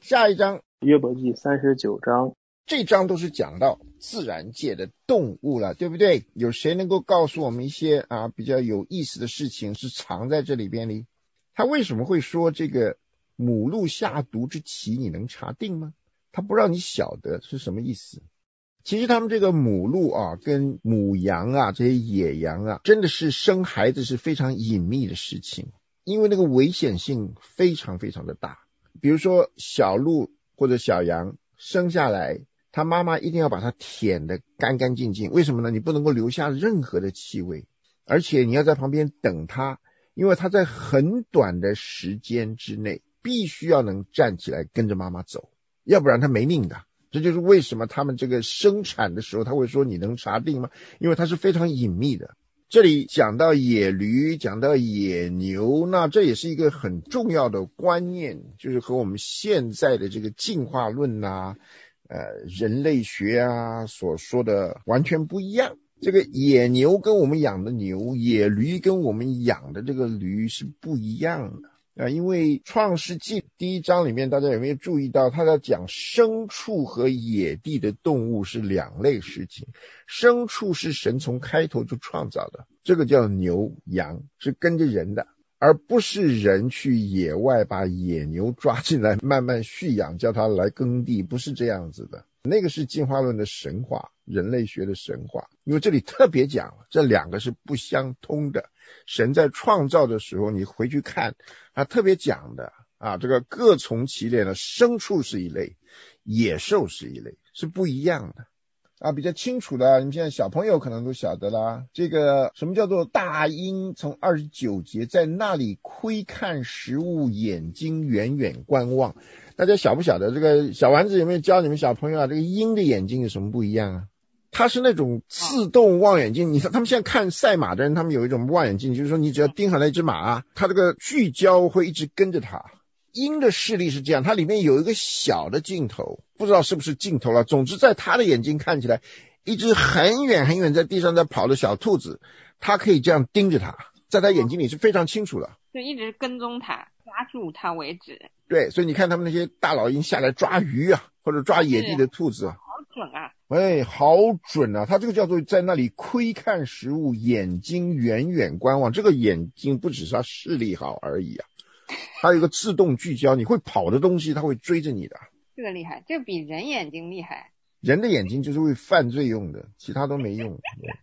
下一章约伯记39章， 这章都是讲到自然界的动物了，对不对？有谁能够告诉我们一些比较有意思的事情是藏在这里边呢？他为什么会说这个母鹿下毒之期你能查定吗？他不让你晓得是什么意思。其实他们这个母鹿跟母羊这些野羊真的是生孩子是非常隐秘的事情，因为那个危险性非常非常的大。比如说小鹿或者小羊生下来，他妈妈一定要把它舔得干干净净，为什么呢？你不能够留下任何的气味，而且你要在旁边等它，因为它在很短的时间之内必须要能站起来跟着妈妈走，要不然它没命的。这就是为什么他们这个生产的时候他会说你能查定吗？因为它是非常隐秘的。这里讲到野驴，讲到野牛，那这也是一个很重要的观念，就是和我们现在的这个进化论人类学所说的完全不一样。这个野牛跟我们养的牛，野驴跟我们养的这个驴是不一样的。因为创世纪第1章里面，大家有没有注意到他在讲牲畜和野地的动物是两类事情。牲畜是神从开头就创造的，这个叫牛羊，是跟着人的，而不是人去野外把野牛抓进来慢慢蓄养，叫它来耕地，不是这样子的。那个是进化论的神话，人类学的神话。因为这里特别讲这两个是不相通的。神在创造的时候，你回去看特别讲的这个各从其类的，牲畜是一类，野兽是一类，是不一样的比较清楚的，你们现在小朋友可能都晓得啦。这个什么叫做大鹰，从29节，在那里窥看食物，眼睛远远观望。大家晓不晓得这个小丸子有没有教你们小朋友这个鹰的眼睛有什么不一样它是那种自动望远镜，他们现在看赛马的人，他们有一种望远镜，就是说你只要盯上那只马它这个聚焦会一直跟着它。鹰的视力是这样，它里面有一个小的镜头，不知道是不是镜头了，总之在它的眼睛看起来，一只很远很远在地上在跑的小兔子，它可以这样盯着它，在它眼睛里是非常清楚的， 就一直跟踪它，抓住它为止。 对，所以你看他们那些大老鹰下来抓鱼或者抓野地的兔子好准好准它这个叫做在那里窥看食物，眼睛远远观望。这个眼睛不只是它视力好而已它有一个自动聚焦，你会跑的东西它会追着你的。 这个厉害，这比人眼睛厉害。 人的眼睛就是为犯罪用的，其他都没用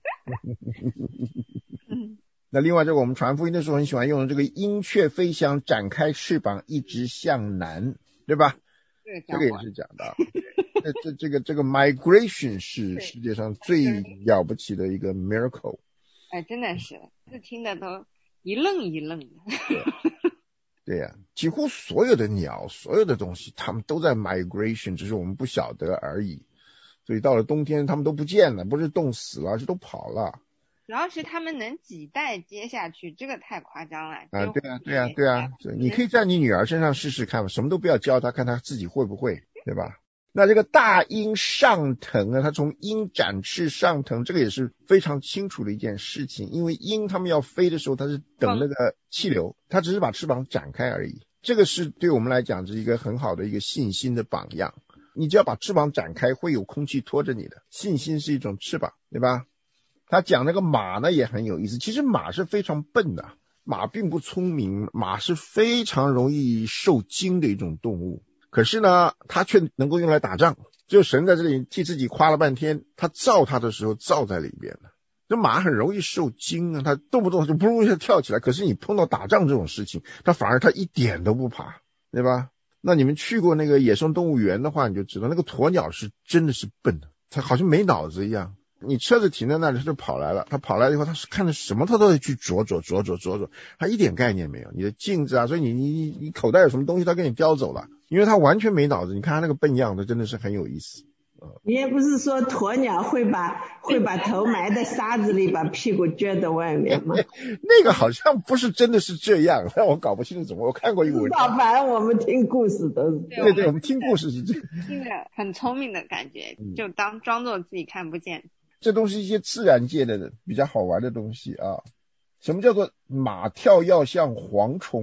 那另外这个我们传福音的时候很喜欢用的这个鹰雀飞翔，展开翅膀一直向南，对吧？这个也是讲到这个 migration 是世界上最了不起的一个 miracle。 真的是这听的都一愣一愣的对几乎所有的鸟，所有的东西它们都在 migration， 只是我们不晓得而已。所以到了冬天它们都不见了，不是冻死了，是都跑了。 主要是他们能几代接下去，这个太夸张了对啊，你可以在你女儿身上试试看，什么都不要教她，看她自己会不会，对吧？那这个大鹰上腾它从鹰展翅上腾，这个也是非常清楚的一件事情。因为鹰它们要飞的时候，它是等那个气流，它只是把翅膀展开而已。这个是对我们来讲是一个很好的一个信心的榜样。你只要把翅膀展开，会有空气拖着你的。信心是一种翅膀，对吧？他讲那个马呢也很有意思，其实马是非常笨的，马并不聪明，马是非常容易受惊的一种动物。可是呢它却能够用来打仗，就神在这里替自己夸了半天，他造它的时候造在里边了。这马很容易受惊它动不动就不容易跳起来，可是你碰到打仗这种事情，它反而它一点都不怕，对吧？那你们去过那个野生动物园的话，你就知道那个鸵鸟是真的是笨的，它好像没脑子一样。你车子停在那里，它就跑来了，它跑来以后，它是看着什么它都会去啄，它一点概念没有。你的镜子所以你口袋有什么东西它给你叼走了，因为它完全没脑子。你看它那个笨样的真的是很有意思。 你也不是说鸵鸟会把头埋在沙子里，把屁股撅在外面吗？ 那个好像不是真的是这样，但我搞不清楚怎么。我看过一个文章， 反正我们听故事都是对，我们听故事是这样， 听着很聪明的感觉，就装作自己看不见。 这都是一些自然界的比较好玩的东西什么叫做马跳要像蝗虫？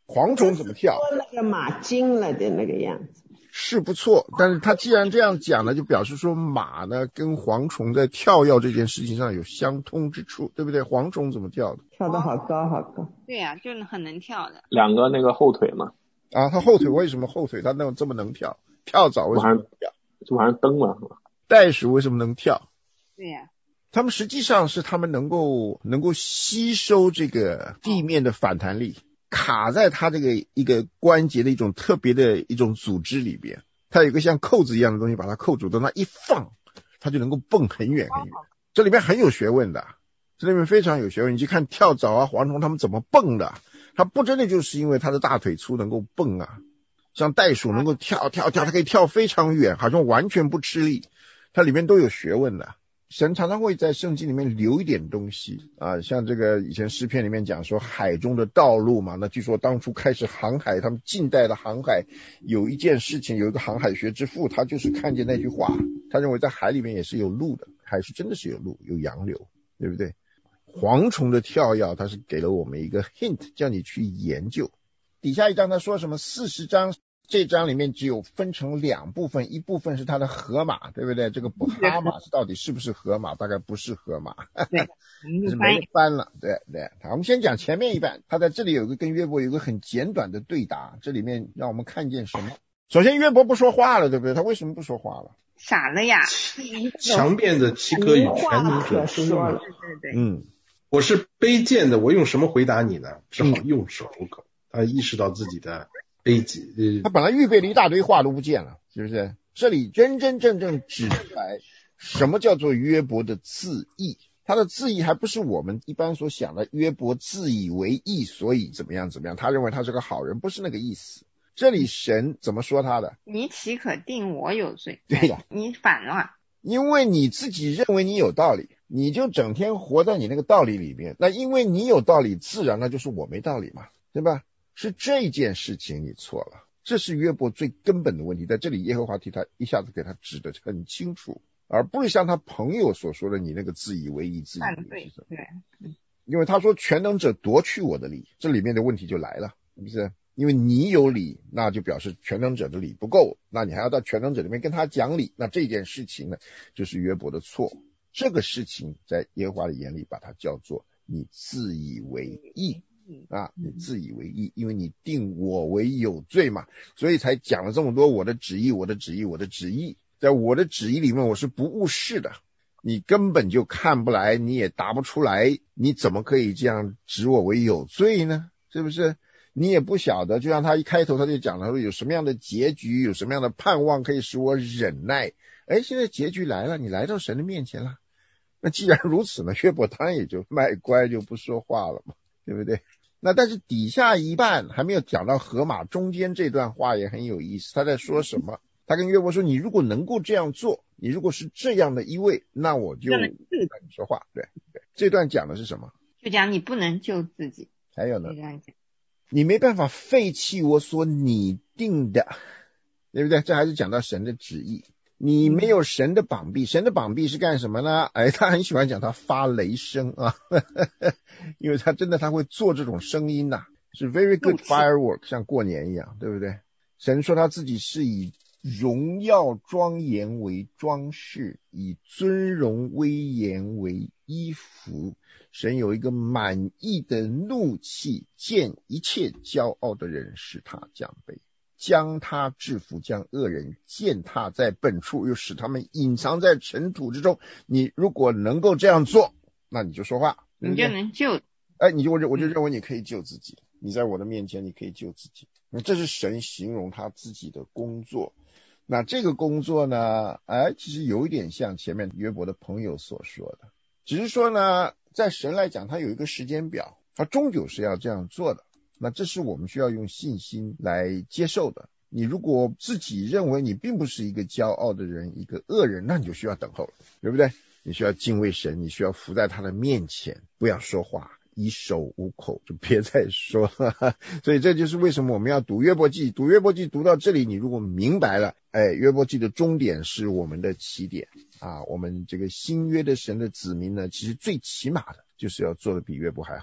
蝗虫怎么跳？ 说那个马惊了的那个样子。 是不错，但是他既然这样讲呢，就表示说马呢跟蝗虫在跳跃这件事情上有相通之处，对不对？蝗虫怎么跳的？ 跳得好高好高。 对呀，就是很能跳的。 两个那个后腿嘛。 啊，他后腿为什么后腿他这么能跳？跳蚤为什么能跳？ 就往上蹬了是吧？ 袋鼠为什么能跳？ 对呀， 他们实际上是他们能够吸收这个地面的反弹力，卡在它这个一个关节的一种特别的一种组织里边，它有一个像扣子一样的东西把它扣住，等它一放，它就能够蹦很远很远。这里面很有学问的，这里面非常有学问。你去看跳蚤啊、蝗虫它们怎么蹦的，它不真的就是因为它的大腿粗能够蹦啊。像袋鼠能够跳，它可以跳非常远，好像完全不吃力，它里面都有学问的。神常常会在圣经里面留一点东西啊，像这个以前诗篇里面讲说海中的道路嘛，那据说当初开始航海，他们近代的航海有一件事情，有一个航海学之父，他就是看见那句话，他认为在海里面也是有路的，海是真的是有路，有洋流，对不对？蝗虫的跳跃，它是给了我们一个 hint， 叫你去研究。底下一章他说什么40章，这章里面只有分成2部分，一部分是他的河马，对不对？这个哈马到底是不是河马？大概不是河马， 对， 是没得翻了。对，我们先讲前面一半，他在这里有一个跟约伯有一个很简短的对答，这里面让我们看见什么？首先约伯不说话了，对不对？他为什么不说话了？ 傻了呀！ 强辩的七哥与全能者说了， 对， 我是卑贱的，我用什么回答你呢？只好用手糊口。他意识到自己的卑鄙， 他本来预备了一大堆话都不见了，是不是？这里真真正正指出来什么叫做约伯的自义。他的自义还不是我们一般所想的约伯自以为义，所以怎么样，他认为他是个好人，不是那个意思。这里神怎么说他的？ 你岂可定我有罪？ 对呀， 你反了。 因为你自己认为你有道理，你就整天活在你那个道理里面，那因为你有道理，自然那就是我没道理嘛，对吧？是这件事情你错了，这是约伯最根本的问题，在这里耶和华替他一下子给他指得很清楚，而不是像他朋友所说的你那个自以为义自以为是。 对， 因为他说全能者夺去我的理，这里面的问题就来了，是不是？因为你有理，那就表示全能者的理不够，那你还要到全能者里面跟他讲理，那这件事情呢就是约伯的错。这个事情在耶和华的眼里把它叫做你自以为义啊，你自以为义，因为你定我为有罪嘛，所以才讲了这么多我的旨意，在我的旨意里面我是不误事的，你根本就看不来，你也答不出来，你怎么可以这样指我为有罪呢？是不是？你也不晓得，就像他一开头他就讲了说有什么样的结局，有什么样的盼望可以使我忍耐。现在结局来了，你来到神的面前了，那既然如此呢，约伯当然也就卖乖，就不说话了嘛，对不对？那但是底下一半还没有讲到河马，中间这段话也很有意思，他在说什么？他跟约伯说，你如果能够这样做，你如果是这样的一位，那我就跟你说话。对，这段讲的是什么？ 就讲你不能救自己。 还有呢，你没办法废弃我所拟定的，对不对？这还是讲到神的旨意。你没有神的膀臂，神的膀臂是干什么呢？他很喜欢讲他发雷声啊，因为他会做这种声音呐，是 very good firework， 像过年一样，对不对？神说他自己是以荣耀庄严为装饰，以尊荣威严为衣服。神有一个满意的怒气，见一切骄傲的人使他降卑，将他制服，将恶人践踏在本处，又使他们隐藏在尘土之中。你如果能够这样做，那你就说话，对不对？ 你就能救。 我就认为你可以救自己，你在我的面前你可以救自己。那这是神形容他自己的工作。那这个工作呢，其实有一点像前面约伯的朋友所说的，只是说呢，在神来讲他有一个时间表，他终究是要这样做的。那这是我们需要用信心来接受的。你如果自己认为你并不是一个骄傲的人，一个恶人，那你就需要等候了，对不对？你需要敬畏神，你需要伏在他的面前，不要说话，以手捂口，就别再说了。所以这就是为什么我们要读约伯记。读约伯记读到这里，你如果明白了，约伯记的终点是我们的起点啊。我们这个新约的神的子民呢，其实最起码的就是要做的比约伯还好，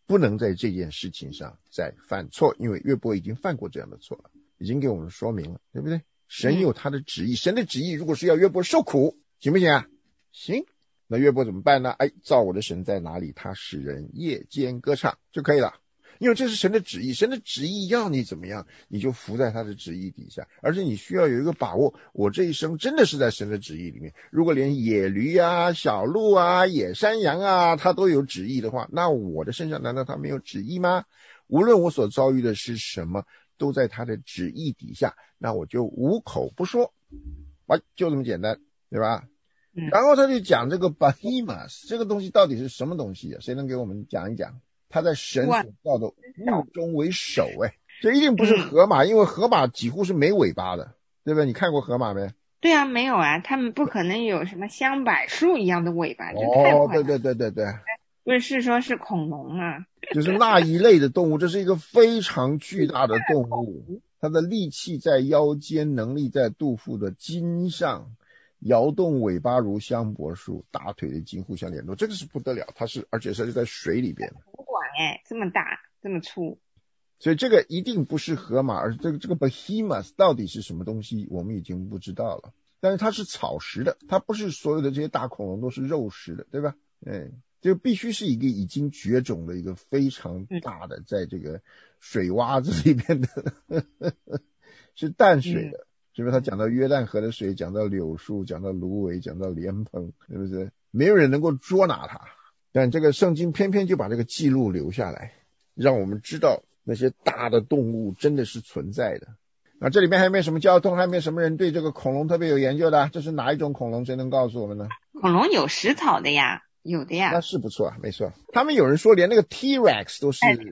不能在这件事情上再犯错，因为约伯已经犯过这样的错了，已经给我们说明了，对不对？神有他的旨意，神的旨意如果是要约伯受苦，行不行啊？行。那约伯怎么办呢？造我的神在哪里？他使人夜间歌唱就可以了。因为这是神的旨意，神的旨意要你怎么样，你就服在他的旨意底下，而且你需要有一个把握，我这一生真的是在神的旨意里面。如果连野驴啊、小鹿啊、野山羊啊，它都有旨意的话，那我的身上难道它没有旨意吗？无论我所遭遇的是什么，都在他的旨意底下，那我就无口不说，就这么简单，对吧？然后他就讲这个 Behemoth 这个东西到底是什么东西啊？谁能给我们讲一讲？他在神所造的物中为首，这一定不是河马，因为河马几乎是没尾巴的，对不对？你看过河马没？ 对啊，没有啊，他们不可能有什么香柏树一样的尾巴，这太快了。 对， 不是说是恐龙啊， 就是那一类的动物，这是一个非常巨大的动物，它的力气在腰间，能力在肚腹的筋上，摇动尾巴如香柏树，大腿的筋互相联络，这个是不得了，而且是在水里边。 不管这么大这么粗， 所以这个一定不是河马，而这个 Behemoth 到底是什么东西我们已经不知道了，但是它是草食的，它不是所有的这些大恐龙都是肉食的，对吧？这必须是一个已经绝种的一个非常大的，在这个水洼子里边的是淡水的，是不是？他讲到约旦河的水，讲到柳树，讲到芦苇，讲到莲蓬，是不是？没有人能够捉拿它，但这个圣经偏偏就把这个记录留下来，让我们知道那些大的动物真的是存在的。那这里面还有没有什么交通？还有没有什么人对这个恐龙特别有研究的？这是哪一种恐龙？谁能告诉我们呢？ 恐龙有食草的呀，有的呀。 那是不错啊，没错。他们有人说连那个 T-Rex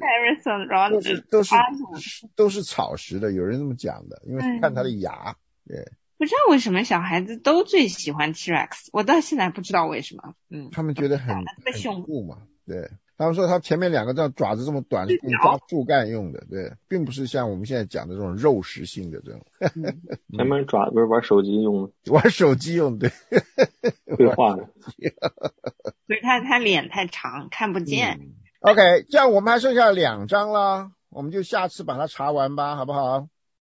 都是草食的，有人这么讲的，因为看它的牙。对， 不知道为什么小孩子都最喜欢 T-Rex， 我到现在不知道为什么。 他们觉得很酷嘛，对。他们说他前面两个这爪子这么短，是抓树干用的，对，并不是像我们现在讲的这种肉食性的这种。 前面爪不是玩手机用的， 玩手机用，对， 绘画的。 所以他脸太长，看不见。 OK， 这样我们还剩下2章了，我们就下次把它查完吧，好不好？